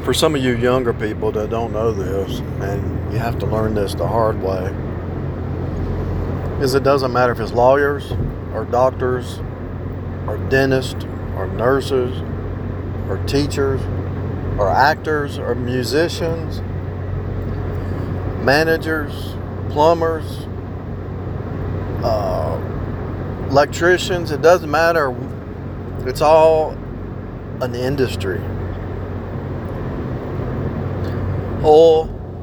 For some of you younger people that don't know this, and you have to learn this the hard way, is it doesn't matter if it's lawyers or doctors or dentists or nurses or teachers or actors or musicians, managers, plumbers, electricians. It doesn't matter. It's all an industry. Oil,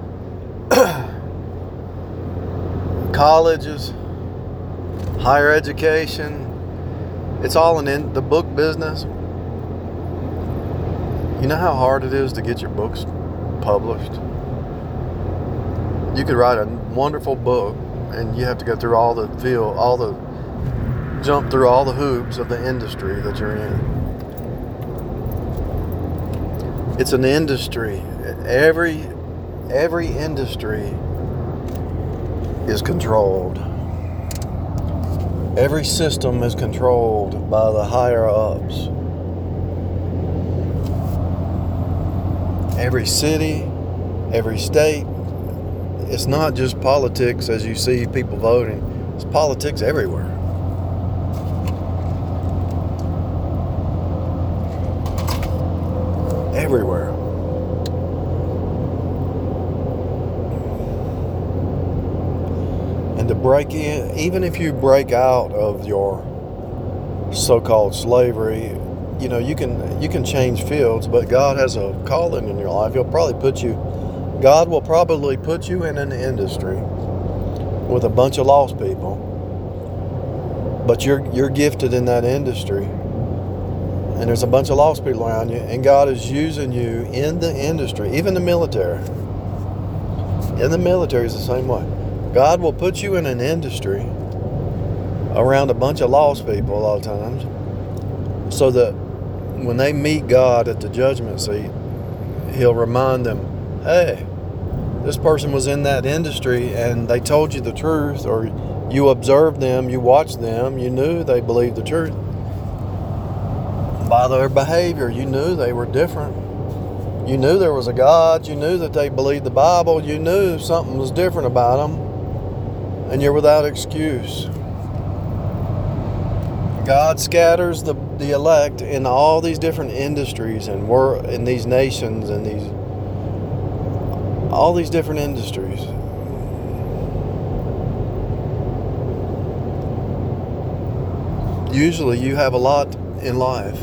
colleges, higher education. It's all in the book business. You know how hard it is to get your books published? You could write a wonderful book and you have to go through jump through all the hoops of the industry that you're in. It's an industry. Every industry is controlled. Every system is controlled by the higher ups. Every city, every state. It's not just politics as you see people voting. It's politics everywhere. Everywhere. And to break in, even if you break out of your so-called slavery, you know, you can change fields, but God has a calling in your life. God will probably put you in an industry with a bunch of lost people, but you're gifted in that industry. And there's a bunch of lost people around you, and God is using you in the industry, even the military. In the military is the same way. God will put you in an industry around a bunch of lost people a lot of times, so that when they meet God at the judgment seat, He'll remind them, hey, this person was in that industry and they told you the truth, or you observed them, you watched them, you knew they believed the truth. By their behavior, you knew they were different. You knew there was a God. You knew that they believed the Bible. You knew something was different about them. And you're without excuse. God scatters the elect in all these different industries and in these nations and all these different industries. Usually you have a lot in life.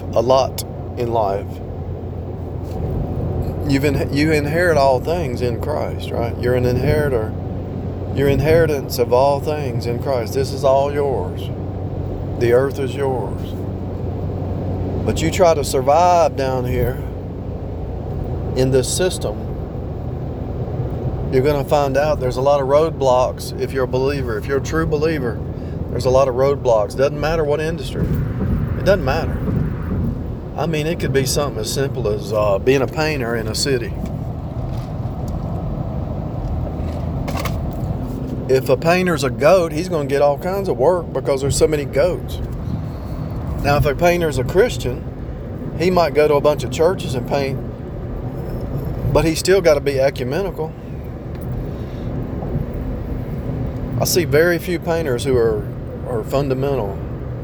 You inherit all things in Christ, right? You're an inheritor. Your inheritance of all things in Christ. This is all yours. The earth is yours. But you try to survive down here in this system, you're going to find out there's a lot of roadblocks if you're a believer. If you're a true believer, there's a lot of roadblocks. Doesn't matter what industry. It doesn't matter. I mean, it could be something as simple as being a painter in a city. If a painter's a goat, he's going to get all kinds of work because there's so many goats. Now, if a painter's a Christian, he might go to a bunch of churches and paint, but he's still got to be ecumenical. I see very few painters who are fundamental.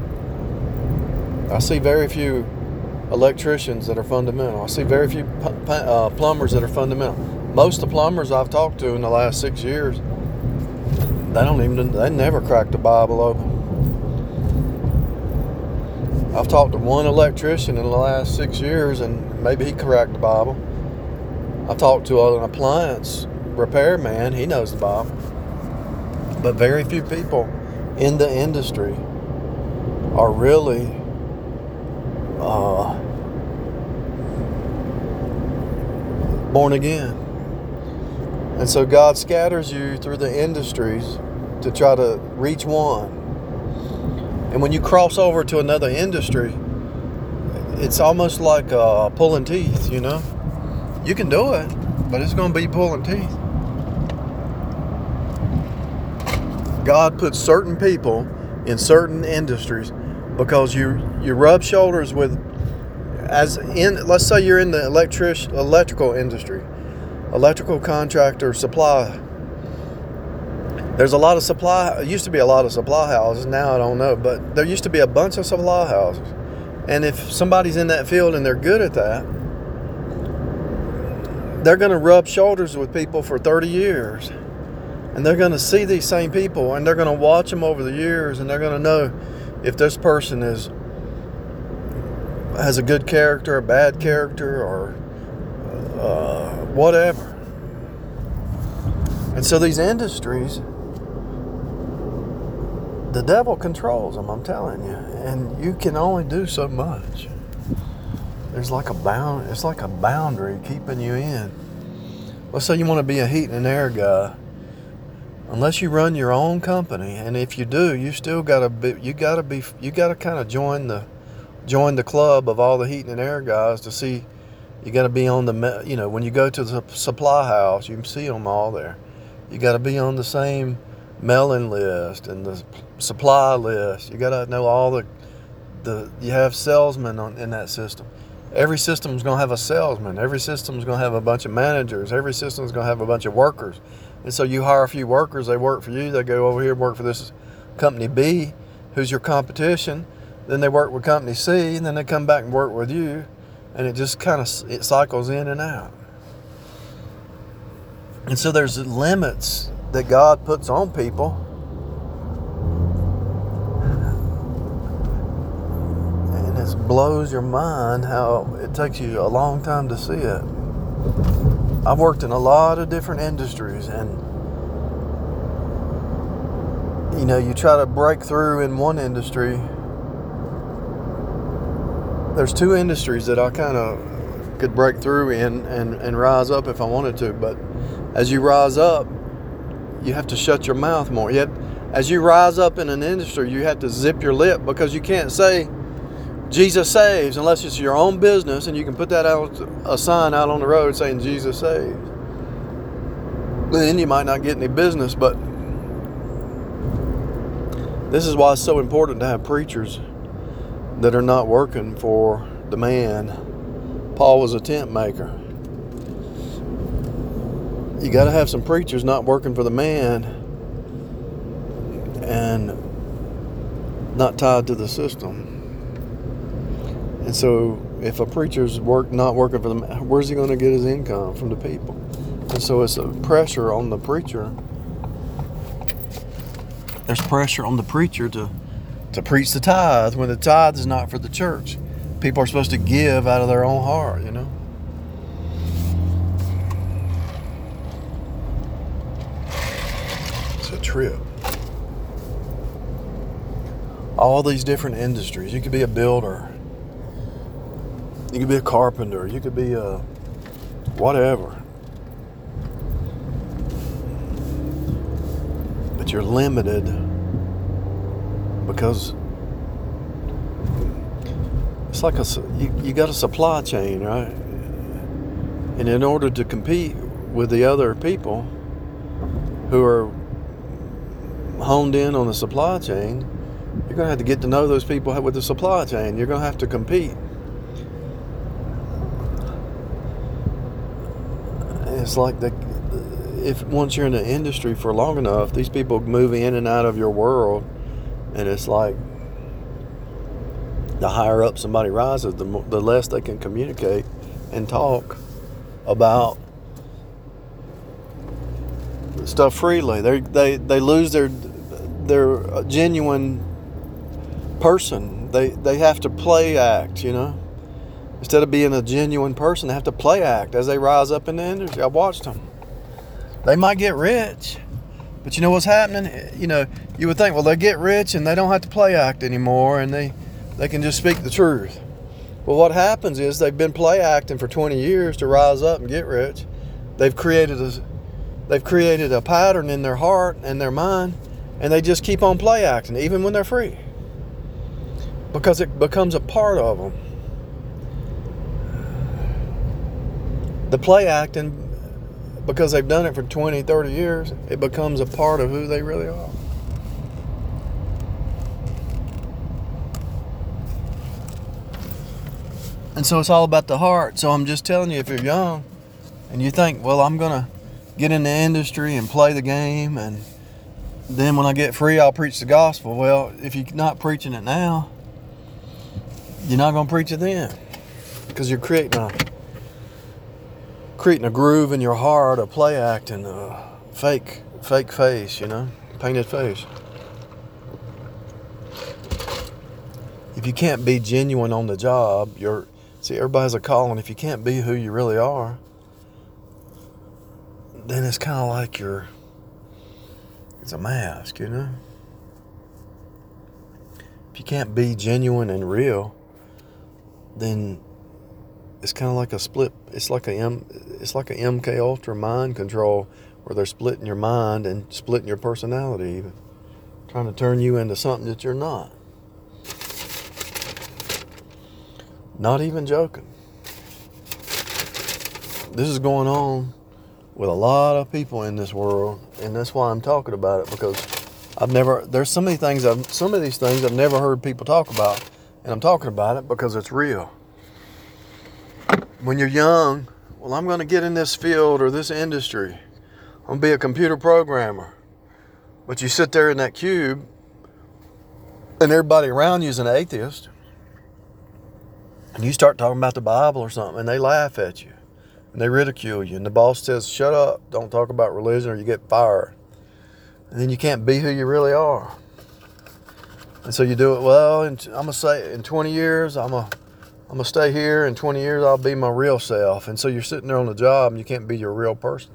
I see very few electricians that are fundamental. I see very few plumbers that are fundamental. Most of the plumbers I've talked to in the last 6 years, they never cracked the Bible open. I've talked to one electrician in the last 6 years, and maybe he cracked the Bible. I talked to an appliance repairman, he knows the Bible. But very few people in the industry are really born again. And so God scatters you through the industries to try to reach one. And when you cross over to another industry, it's almost like pulling teeth, you know. You can do it, but it's going to be pulling teeth. God puts certain people in certain industries because you rub shoulders with let's say you're in the electrical industry, electrical contractor, supply. There's a lot of supply. It used to be a lot of supply houses. Now I don't know, but there used to be a bunch of supply houses. And if somebody's in that field and they're good at that, they're going to rub shoulders with people for 30 years. And they're going to see these same people, and they're going to watch them over the years, and they're going to know if this person has a good character, a bad character, or whatever. And so these industries, the devil controls them, I'm telling you. And you can only do so much. It's like a boundary keeping you in. Let's say you want to be a heat and air guy. Unless you run your own company, and if you do, you still gotta kind of join the club of all the heat and air guys to see. You gotta be on when you go to the supply house, you can see them all there. You gotta be on the same mailing list and the supply list. You gotta know all you have salesmen in that system. Every system is gonna have a salesman. Every system is gonna have a bunch of managers. Every system is gonna have a bunch of workers. And so you hire a few workers, they work for you, they go over here and work for this company B, who's your competition. Then they work with company C, and then they come back and work with you. And it just it cycles in and out. And so there's limits that God puts on people. And it blows your mind how it takes you a long time to see it. I've worked in a lot of different industries, and you try to break through in one industry. There's two industries that I kind of could break through in and rise up if I wanted to, but as you rise up, you have to shut your mouth more. As you rise up in an industry, you have to zip your lip, because you can't say Jesus saves unless it's your own business, and you can put a sign out on the road saying Jesus saves. Then you might not get any business, but this is why it's so important to have preachers that are not working for the man. Paul was a tent maker. You got to have some preachers not working for the man and not tied to the system. And so if a preacher's not working for them, where's he going to get his income? From the people. And so it's a pressure on the preacher. There's pressure on the preacher to preach the tithe, when the tithe is not for the church. People are supposed to give out of their own heart, It's a trip. All these different industries. You could be a builder. You could be a carpenter. You could be a whatever. But you're limited because it's like you got a supply chain, right? And in order to compete with the other people who are honed in on the supply chain, you're going to have to get to know those people with the supply chain. You're going to have to compete. It's like if once you're in the industry for long enough, these people move in and out of your world, and it's like the higher up somebody rises, the less they can communicate and talk about stuff freely. They lose their genuine person. They have to play act, Instead of being a genuine person, they have to play act as they rise up in the industry. I watched them. They might get rich, but you know what's happening? You would think, well, they get rich and they don't have to play act anymore, and they can just speak the truth. Well, what happens is they've been play acting for 20 years to rise up and get rich. They've created a pattern in their heart and their mind, and they just keep on play acting even when they're free, because it becomes a part of them. The play acting, because they've done it for 20, 30 years, it becomes a part of who they really are. And so it's all about the heart. So I'm just telling you, if you're young and you think, well, I'm going to get in the industry and play the game, and then when I get free, I'll preach the gospel. Well, if you're not preaching it now, you're not going to preach it then, because you're creating a groove in your heart, a play acting, a fake face, painted face. If you can't be genuine on the job, everybody has a calling. If you can't be who you really are, then it's kind of like it's a mask, If you can't be genuine and real, then it's kind of like a split. It's like a MK Ultra mind control, where they're splitting your mind and splitting your personality, even trying to turn you into something that you're not. Not even joking. This is going on with a lot of people in this world, and that's why I'm talking about it, because there's some of these things I've never heard people talk about, and I'm talking about it because it's real. When you're young, well, I'm going to get in this field or this industry. I'm going to be a computer programmer. But you sit there in that cube, and everybody around you is an atheist, and you start talking about the Bible or something, and they laugh at you, and they ridicule you, and the boss says, shut up, don't talk about religion or you get fired. And then you can't be who you really are. And so you do it, well, and I'm going to say in 20 years, I'm going to stay here. In 20 years, I'll be my real self. And so you're sitting there on the job, and you can't be your real person.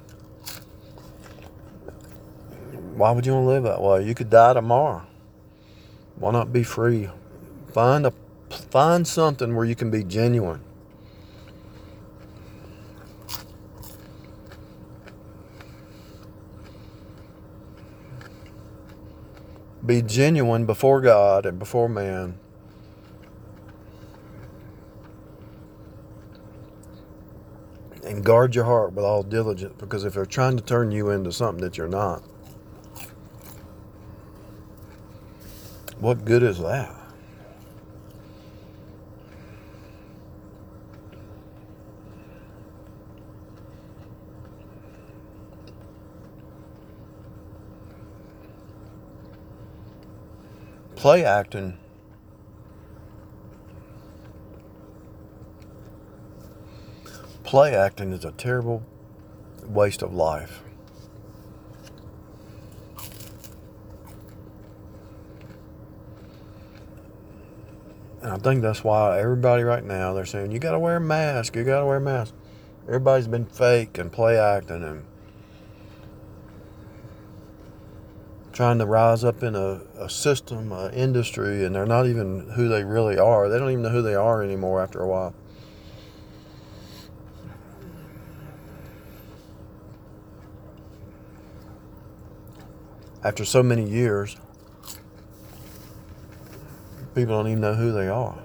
Why would you want to live that way? You could die tomorrow. Why not be free? Find something where you can be genuine. Be genuine before God and before man. And guard your heart with all diligence, because if they're trying to turn you into something that you're not, what good is that? Play acting is a terrible waste of life. And I think that's why everybody right now, they're saying, you got to wear a mask, Everybody's been fake and play acting and trying to rise up in a system, an industry, and they're not even who they really are. They don't even know who they are anymore after a while. After so many years, people don't even know who they are.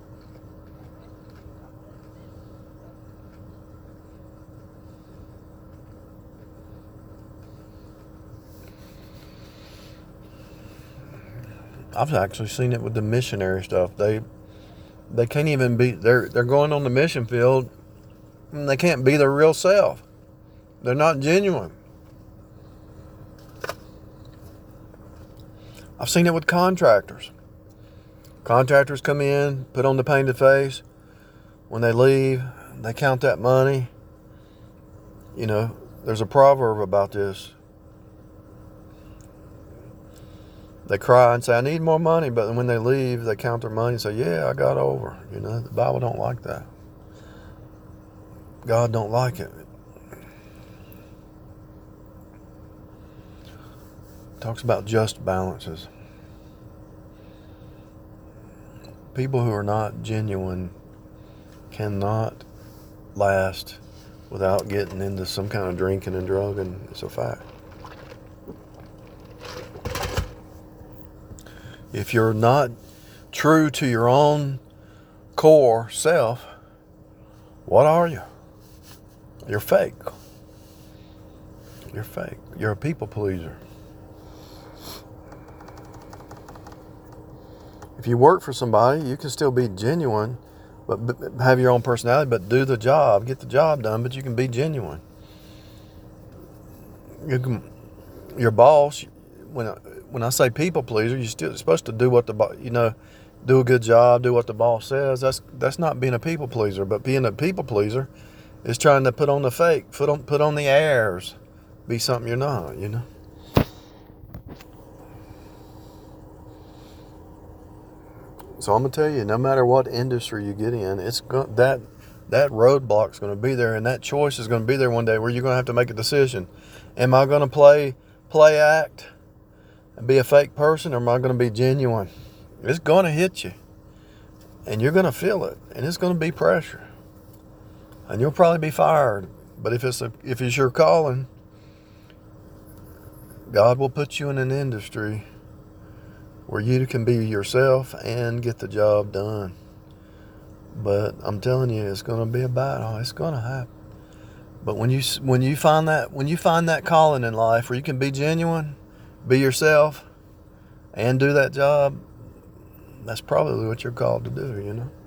I've actually seen it with the missionary stuff. They can't even be, they're going on the mission field and they can't be their real self. They're not genuine. I've seen it with contractors. Contractors come in, put on the painted face. When they leave, they count that money. There's a proverb about this. They cry and say, I need more money, but when they leave, they count their money and say, yeah, I got over. The Bible don't like that. God don't like it. It talks about just balances. People who are not genuine cannot last without getting into some kind of drinking and drugging. It's a fact. If you're not true to your own core self, what are you? You're fake. You're fake. You're a people pleaser. If you work for somebody, you can still be genuine, but have your own personality, but do the job, get the job done, but you can be genuine. You can, your boss, when I say people pleaser, you're still supposed to do what do a good job, do what the boss says. That's not being a people pleaser. But being a people pleaser is trying to put on the fake, put on the airs, be something you're not. So I'm gonna tell you, no matter what industry you get in, that roadblock's gonna be there, and that choice is gonna be there one day where you're gonna have to make a decision. Am I gonna play act and be a fake person, or am I gonna be genuine? It's gonna hit you, and you're gonna feel it, and it's gonna be pressure, and you'll probably be fired. But if it's your calling, God will put you in an industry where you can be yourself and get the job done. But I'm telling you, it's going to be a battle. It's going to happen. But when you find that calling in life where you can be genuine, be yourself, and do that job, that's probably what you're called to do.